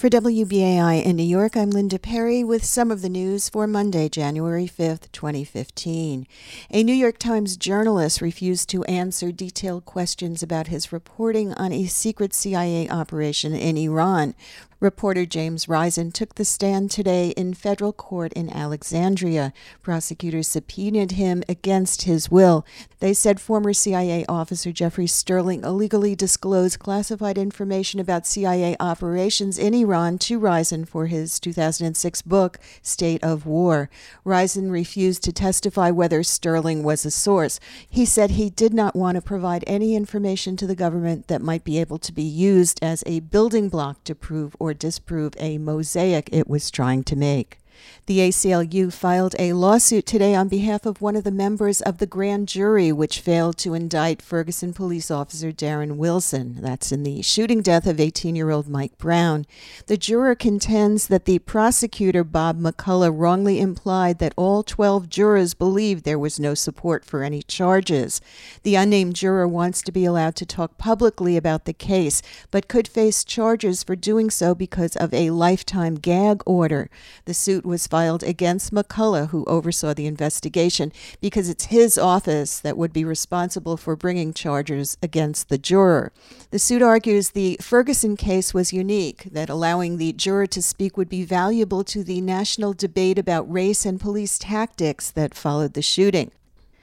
For WBAI in New York, I'm Linda Perry with some of the news for Monday, January 5th, 2015. A New York Times journalist refused to answer detailed questions about his reporting on a secret CIA operation in Iran. Reporter James Risen took the stand today in federal court in Alexandria. Prosecutors subpoenaed him against his will. They said former CIA officer Jeffrey Sterling illegally disclosed classified information about CIA operations in Iran to Risen for his 2006 book, State of War. Risen refused to testify whether Sterling was a source. He said he did not want to provide any information to the government that might be able to be used as a building block to prove or disprove a mosaic it was trying to make. The ACLU filed a lawsuit today on behalf of one of the members of the grand jury which failed to indict Ferguson police officer Darren Wilson. That's in the shooting death of 18-year-old Mike Brown. The juror contends that the prosecutor, Bob McCullough, wrongly implied that all 12 jurors believed there was no support for any charges. The unnamed juror wants to be allowed to talk publicly about the case, but could face charges for doing so because of a lifetime gag order. The suit was filed against McCullough, who oversaw the investigation, because it's his office that would be responsible for bringing charges against the juror. The suit argues the Ferguson case was unique, that allowing the juror to speak would be valuable to the national debate about race and police tactics that followed the shooting.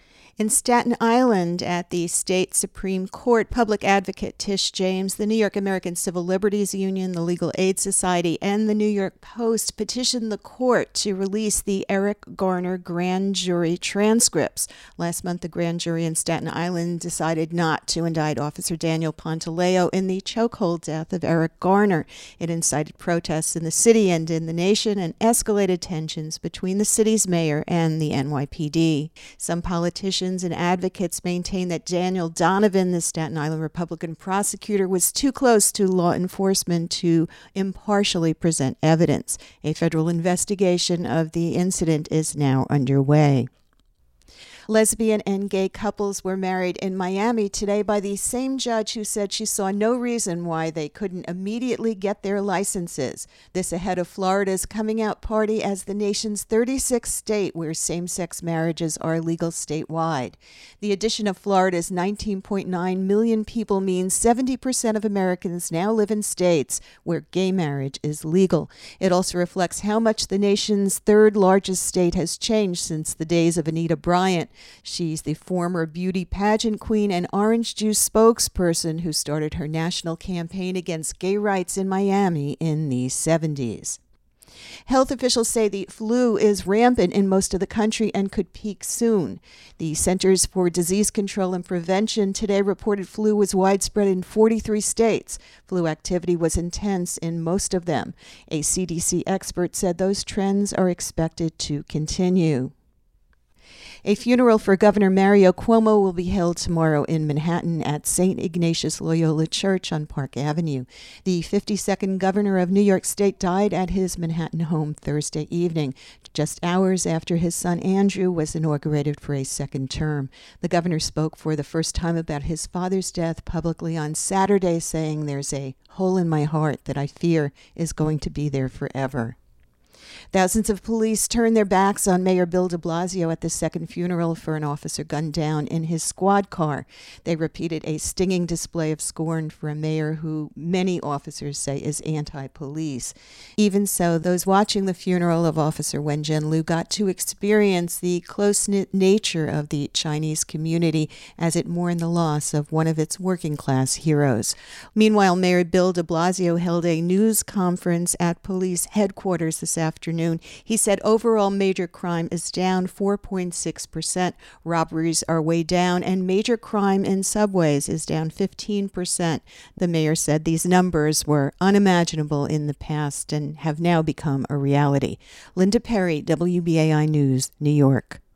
In Staten Island, at the state Supreme Court, public advocate Tish James, the New York American Civil Liberties Union, the Legal Aid Society, and the New York Post petitioned the court to release the Eric Garner grand jury transcripts. Last month, the grand jury in Staten Island decided not to indict Officer Daniel Pantaleo in the chokehold death of Eric Garner. It incited protests in the city and in the nation and escalated tensions between the city's mayor and the NYPD. Some politicians and advocates maintain that Daniel Donovan, the Staten Island Republican prosecutor, was too close to law enforcement to impartially present evidence. A federal investigation of the incident is now underway. Lesbian and gay couples were married in Miami today by the same judge who said she saw no reason why they couldn't immediately get their licenses. This ahead of Florida's coming out party as the nation's 36th state where same-sex marriages are legal statewide. The addition of Florida's 19.9 million people means 70% of Americans now live in states where gay marriage is legal. It also reflects how much the nation's third largest state has changed since the days of Anita Bryant. She's the former beauty pageant queen and orange juice spokesperson who started her national campaign against gay rights in Miami in the 70s. Health officials say the flu is rampant in most of the country and could peak soon. The Centers for Disease Control and Prevention today reported flu was widespread in 43 states. Flu activity was intense in most of them. A CDC expert said those trends are expected to continue. A funeral for Governor Mario Cuomo will be held tomorrow in Manhattan at St. Ignatius Loyola Church on Park Avenue. The 52nd governor of New York State died at his Manhattan home Thursday evening, just hours after his son Andrew was inaugurated for a second term. The governor spoke for the first time about his father's death publicly on Saturday, saying, "There's a hole in my heart that I fear is going to be there forever." Thousands of police turned their backs on Mayor Bill de Blasio at the second funeral for an officer gunned down in his squad car. They repeated a stinging display of scorn for a mayor who many officers say is anti-police. Even so, those watching the funeral of Officer Wen Jianlu got to experience the close-knit nature of the Chinese community as it mourned the loss of one of its working-class heroes. Meanwhile, Mayor Bill de Blasio held a news conference at police headquarters this afternoon. He said overall major crime is down 4.6%. Robberies are way down, and major crime in subways is down 15%. The mayor said these numbers were unimaginable in the past and have now become a reality. Linda Perry, WBAI News, New York.